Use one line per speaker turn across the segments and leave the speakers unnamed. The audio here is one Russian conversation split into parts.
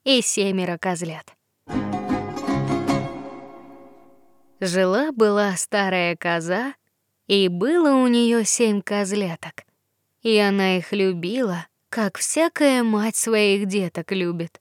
и 7 козлят. Жила-была старая коза, и было у неё 7 козляток. И она их любила, как всякая мать своих деток любит.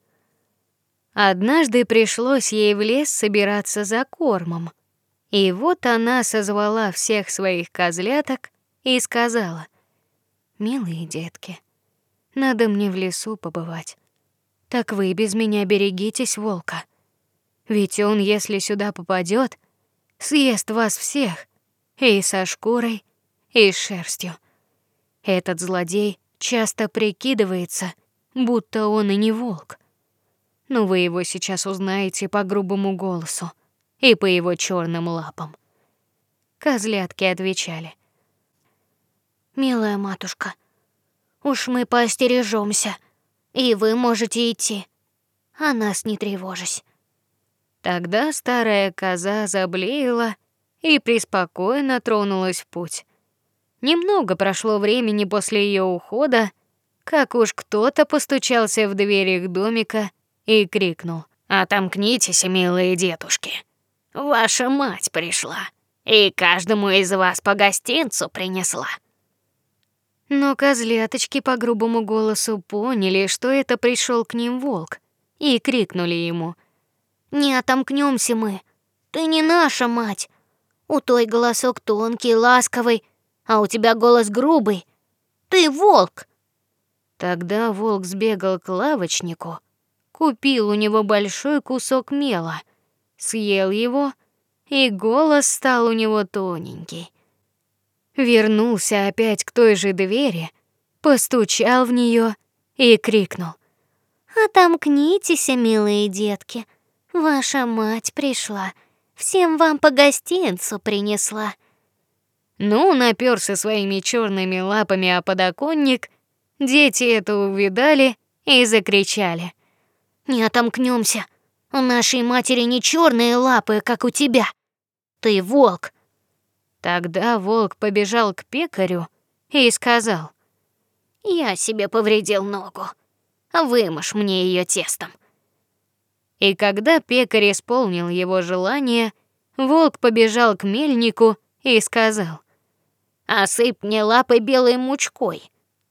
Однажды пришлось ей в лес собираться за кормом. И вот она созвала всех своих козляток и сказала: "Милые детки, надо мне в лесу побывать. Так вы без меня берегитесь волка. Ведь он, если сюда попадёт, съест вас всех, и со шкурой, и с шерстью. Этот злодей часто прикидывается, будто он и не волк. Но вы его сейчас узнаете по грубому голосу и по его чёрным лапам". Козлятки отвечали: "Милая матушка, уж мы поостережёмся, и вы можете идти, а нас не тревожить". Тогда старая коза заблеяла и преспокойно тронулась в путь. Немного прошло времени после её ухода, как уж кто-то постучался в дверь их домика и крикнул: "Отомкнитесь, милые детушки. Ваша мать пришла, и каждому из вас по гостинцу принесла". Но козляточки по грубому голосу поняли, что это пришёл к ним волк, и крикнули ему: "Не отомкнёмся мы. Ты не наша мать. У той голосок тонкий, ласковый, а у тебя голос грубый. Ты волк". Тогда волк сбегал к лавочнику, купил у него большой кусок мела, съел его, и голос стал у него тоненький. Вернулся опять к той же двери, постучал в неё и крикнул: "Отомкнитесь, милые детки. Ваша мать пришла, всем вам по гостинцу принесла". Ну, напёрся своими чёрными лапами о подоконник, дети это увидали и закричали: "Не отомкнёмся. У нашей матери не чёрные лапы, как у тебя. Ты волк". Тогда волк побежал к пекарю и сказал: "Я себе повредил ногу. Вымажь мне её тестом". И когда пекарь исполнил его желание, волк побежал к мельнику и сказал: "Осыпь мне лапы белой мучкой".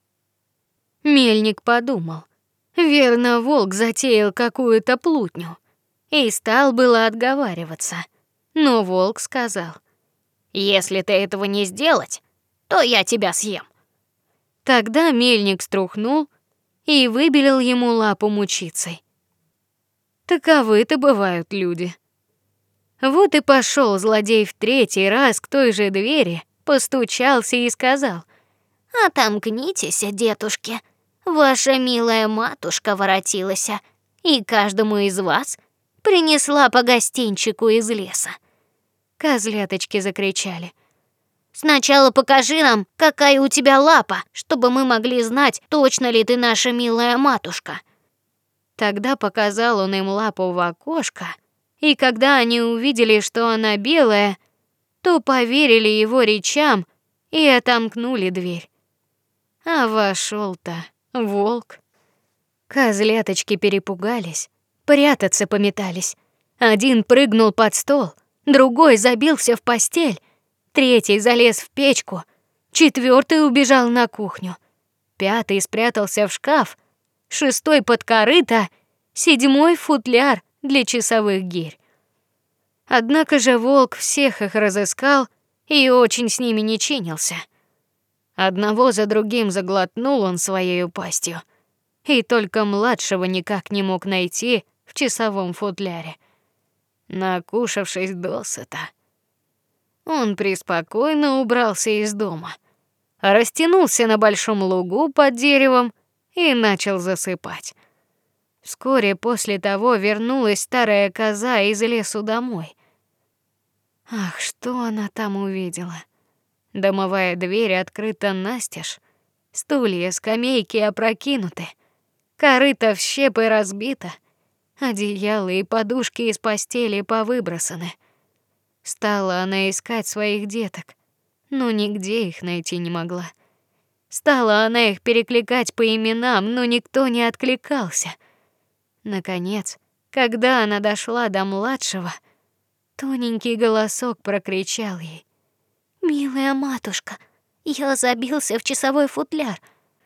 Мельник подумал: верно, волк затеял какую-то плутню, и стал было отговариваться. Но волк сказал: "Если ты этого не сделать, то я тебя съем". Тогда мельник струхнул и выбелил ему лапу мучицей. Таковы-то бывают люди. Вот и пошёл злодей в 3-й раз к той же двери, постучался и сказал: "Отомкнитесь, детушки. Ваша милая матушка воротилась, и каждому из вас принесла по гостинчику из леса". Козляточки закричали: "Сначала покажи нам, какая у тебя лапа, чтобы мы могли знать, точно ли ты наша милая матушка". Тогда показал он им лапу в окошко, и когда они увидели, что она белая, то поверили его речам и отомкнули дверь. А вошёл-то волк. Козляточки перепугались, прятаться пометались. Один прыгнул под стол, другой забился в постель, 3-й залез в печку, 4-й убежал на кухню, 5-й спрятался в шкаф, 6-й под корыто, 7-й в футляр для часовых гирь. Однако же волк всех их разыскал и очень с ними не чинился. Одного за другим заглотнул он своею пастью, и только младшего никак не мог найти в часовом футляре. Накушавшись досыта, он преспокойно убрался из дома, растянулся на большом лугу под деревом и начал засыпать. Вскоре после того вернулась старая коза из лесу домой. Ах, что она там увидела! Домовая дверь открыта настежь, стулья, скамейки опрокинуты, корыто в щепы разбито, одеяла и подушки из постели повыбросаны. Стала она искать своих деток, но нигде их найти не могла. Стала она их перекликать по именам, но никто не откликался. Наконец, когда она дошла до младшего, тоненький голосок прокричал ей: "Милая матушка, я забился в часовой футляр".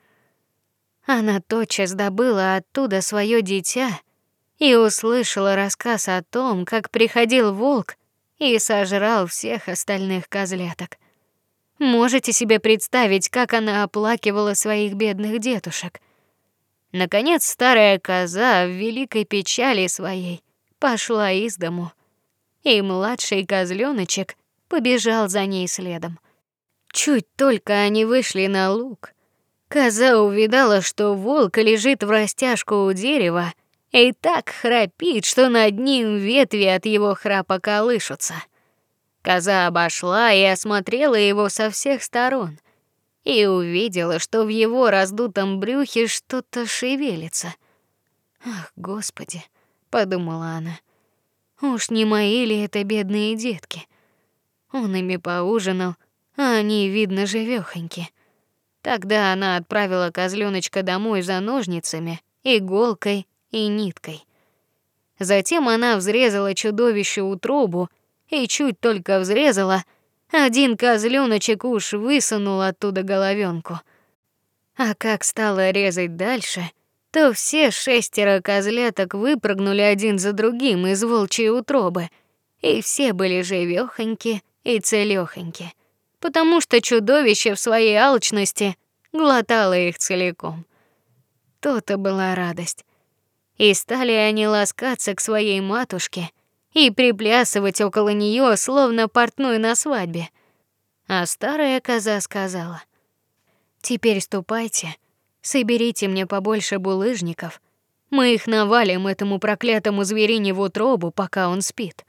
Она тотчас добыла оттуда своё дитя и услышала рассказ о том, как приходил волк и сожрал всех остальных козляток. Можете себе представить, как она оплакивала своих бедных детушек? Наконец старая коза в великой печали своей пошла из дому, и младший козлёночек побежал за ней следом. Чуть только они вышли на луг, коза увидала, что волк лежит врастяжку у дерева и так храпит, что над ним ветви от его храпа колышутся. Коза обошла и осмотрела его со всех сторон и увидела, что в его раздутом брюхе что-то шевелится. "Ах, Господи", подумала она. "Уж не мои ли это бедные детки? Он ими поужинал, а они, видно, живёхоньки". Тогда она отправила козлёночка домой за ножницами, иголкой и ниткой. Затем она взрезала чудовищу утробу, и чуть только взрезала, один козлёночек уж высунул оттуда головёнку. А как стала резать дальше, то все 6 козляток выпрыгнули один за другим из волчьей утробы, и все были живёхоньки и целёхоньки, потому что чудовище в своей алчности глотало их целиком. То-то была радость. И стали они ласкаться к своей матушке и приплясывать около неё, словно портной на свадьбе. А старая коза сказала: "Теперь ступайте, соберите мне побольше булыжников. Мы их навалим этому проклятому зверине в утробу, пока он спит".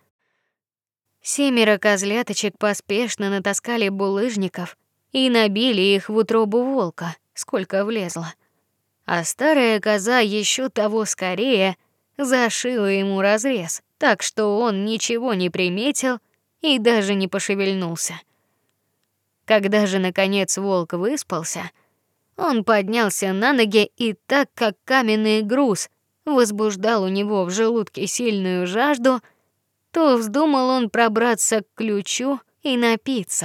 7 козляточек поспешно натаскали булыжников и набили их в утробу волка, сколько влезло. А старая коза ещё того скорее зашила ему разрез, так что он ничего не приметил и даже не пошевельнулся. Когда же наконец волк выспался, он поднялся на ноги и так как каменный груз возбуждал у него в желудке сильную жажду, то вздумал он пробраться к ключу и напиться.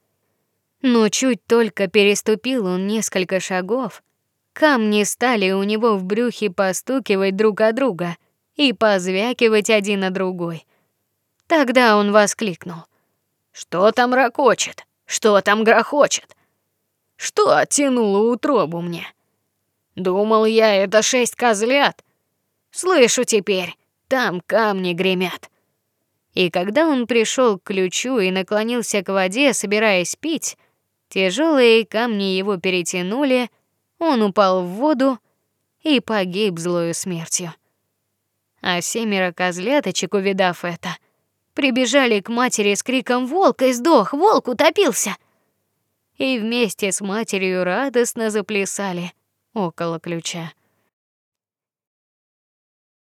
Но чуть только переступил он несколько шагов, камни стали у него в брюхе постукивать друг о друга и позвякивать один о другой. Тогда он воскликнул: "Что там рокочет? Что там грохочет? Что оттянуло утробу мне? Думал я, это 6 козлят. Слышу теперь, там камни гремят". И когда он пришёл к ключу и наклонился к воде, собираясь пить, тяжёлые камни его перетянули, он упал в воду и погиб злою смертью. А 7 козляточек, увидав это, прибежали к матери с криком: "Волк издох, волк утопился!" И вместе с матерью радостно заплясали около ключа.